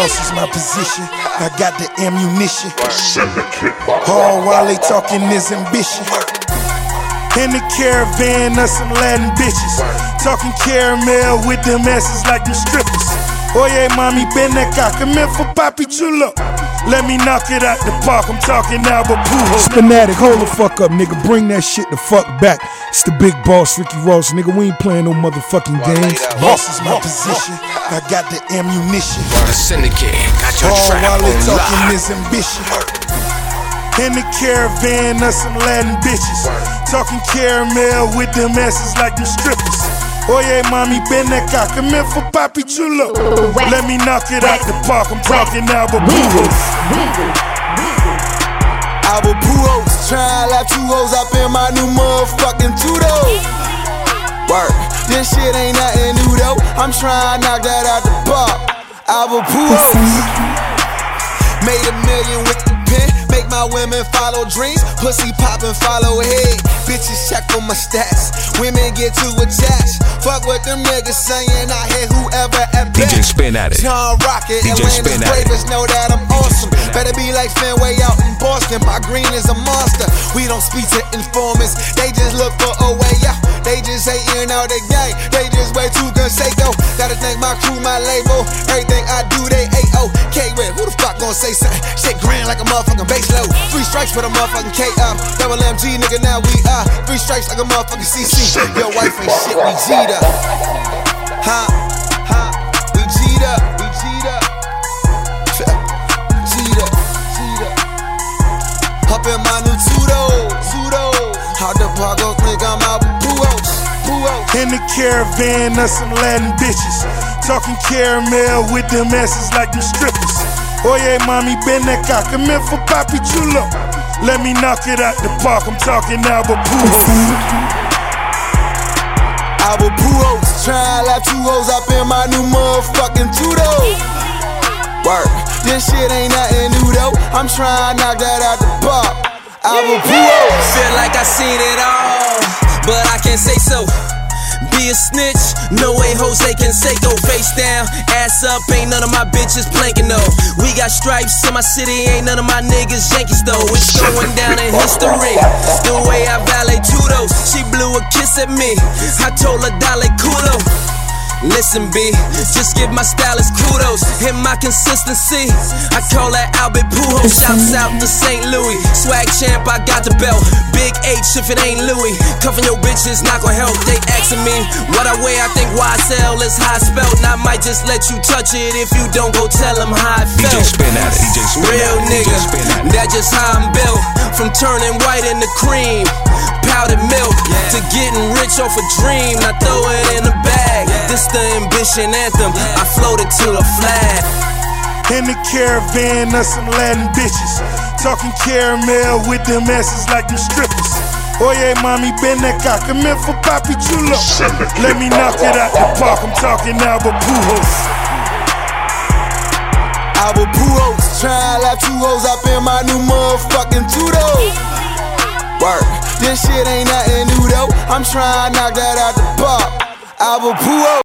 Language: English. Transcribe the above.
Boss is my position, I got the ammunition. All while they talking is ambition. In the caravan of some Latin bitches, talking caramel with them asses like them strippers. Oye, mami, ven acá, come here for Papi Chulo. Let me knock it out the park, I'm talking Albert Pujols. Fanatic, hold the fuck up, nigga, bring that shit the fuck back. It's the big boss, Ricky Ross, nigga, we ain't playing no motherfucking games. Boss is my position, I got the ammunition. The syndicate, got your all trap while they on talking lock. is ambition. In the caravan of some Latin bitches, talking caramel with them asses like them strippers. Oye, mami, ven acá, come here for Papi Chulo. Let me knock it out the park, I'm talking Albert Pujols. Albert Pujols, tryna lap two hoes up in my new motherfucking Tudo. Work, this shit ain't nothing new though. I'm tryna knock that out the park. Albert Pujols, made $1 million with the pen. Make my women follow dreams. Pussy poppin', follow head. Bitches check on my stats. Women get too attached. Fuck what them niggas saying. I hit whoever at best. DJ Spin at it. John Rocket, DJ Spin Atlanta's at it. bravest know that I'm awesome. Better be like Fenway out in Boston. My green is a monster. We don't speak to informants. They just look for a way out. They just hating out the gang. They just way too Conseco. Gotta thank my crew, my label. Everything I do, they A.O. K-Red, who the fuck gon' say something? Shit grand like a motherfucking bass load. 3 strikes with a motherfucking K-up. Double MG, nigga, now we 3 strikes like a motherfucking CC. Your wife ain't shit, we G'd up. We G'd up, we G'd up. G'd up, G'd up. Up in my new Tudo. How the park go think I'm out with Pujols. In the caravan of some Latin bitches, talking caramel with them asses like them strippers. Oye, mami, ven acá, come here for Papi Chulo. Let me knock it out the park, I'm talking Albert Pujols. Albert Pujols, tryna lap two hoes up in my new motherfucking Tudo. Work, this shit ain't nothing new though. I'm tryna knock that out the park. Albert Pujols. Feel like I seen it all, but I can't say so. Be a snitch, no way Jose Canseco. Face down, ass up, ain't none of my bitches planking though. We got stripes in my city, ain't none of my niggas Yankees though. It's going down in history, the way I valet Tudos. She blew a kiss at me, I told her dale culo. Listen, B, just give my stylist kudos. Hit my consistency, I call that Albert Pujols. Shouts out to St. Louis, swag champ, I got the belt. Big H if it ain't Louis. Cuffin' your bitches not gon' help. They asking me what I wear, I think YSL is how I spelled. And I might just let you touch it if you don't go tell them how I felt. DJ Spin at it. DJ Spin Real at it. nigga, DJ Spin at it. that's just how I'm built. From turning white into cream, powdered milk, to getting rich off a dream. I throw it in the bag. This the ambition anthem, I floated to the flag. In the caravan of some Latin bitches, talking caramel with them asses like them strippers. Oye, mami, ven acá, come here for Papi Chulo. Let me knock it out the park, I'm talking Albert Pujols. Albert Pujols, tryna lap two hoes up in my new motherfucking Tudo. Work, this shit ain't nothing new though. I'm tryna knock that out the park. Albert Pujols.